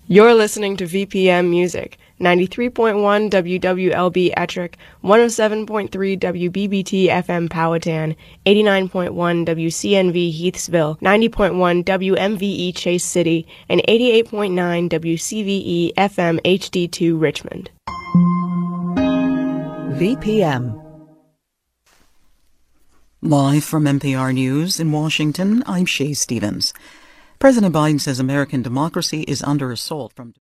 You're listening to VPM Music, 93.1 WWLB Ettrick, 107.3 WBBT FM Powhatan, 89.1 WCNV Heathsville, 90.1 WMVE Chase City, and 88.9 WCVE FM HD2 Richmond. VPM. Live from NPR News in Washington, I'm Shay Stevens. President Biden says American democracy is under assault from